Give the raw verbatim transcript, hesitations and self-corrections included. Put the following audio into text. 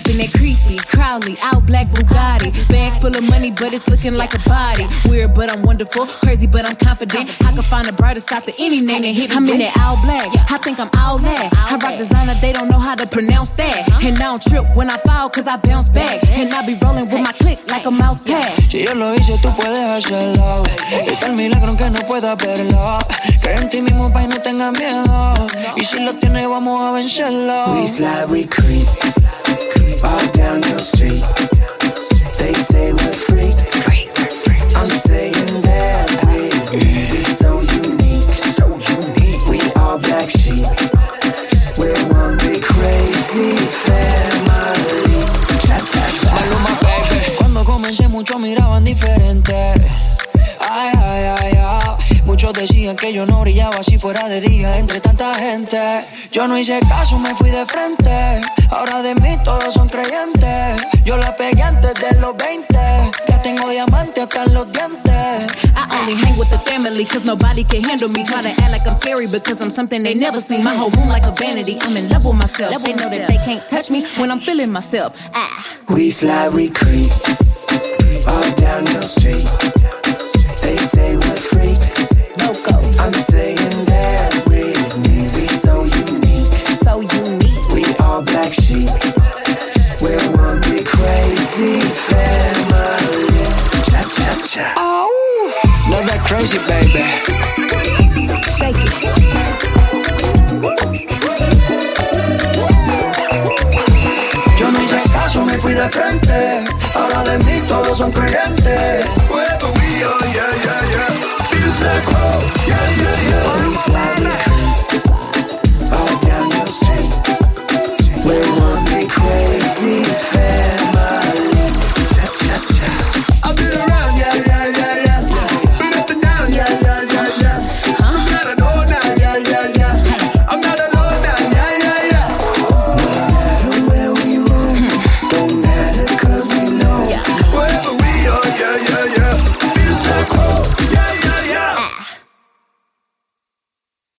in that creepy, Crowley, out black Bugatti. Bag full of money, but it's looking like a body. Weird, but I'm wonderful. Crazy, but I'm confident. I can find a brighter side to any name that hit me. I'm in that all black. I think I'm all that. I rock designer, they don't know how to pronounce that. And I don't trip when I fall, cause I bounce back. And I be rolling with my click like a mouse pad. Si yo lo hice, tú puedes hacerlo. Es el milagro que no puedas verlo. Cree en ti mismo, pa' y no tengas miedo. Y si lo tienes, vamos a vencerlo. We slide, we creep, all down your street. They say we're freaks. I'm saying that we're, we're so unique, so unique. We all black sheep. We're one big crazy family. Cha cha cha. Maluma, baby. Cuando comencé muchos miraban diferente. Ay, ay, ay, ay. Muchos decían que yo no brillaba si fuera de día entre tanta gente. Yo no hice caso, me fui de frente. Ahora de mí todos son creyentes. Yo la pegué antes de los veinte. Ya tengo diamante hasta en los dientes. I only hang with the family cause nobody can handle me. Try to act like I'm scary because I'm something they never seen. My whole room like a vanity. I'm in love with myself. They know that they can't touch me when I'm feeling myself. Ah. We slide, we creep, all down your street. They say we're freaks. Loco. I'm saying that we're me. We so unique, so unique. We all black sheep. We're one big crazy family. Cha cha cha. Oh, love that crazy, baby. Shake it. Yo no hice caso, me fui de frente. Ahora de mí todos son creyentes. Wherever we are, yeah, yeah, yeah. Feels like home, yeah, yeah, yeah. We slide, we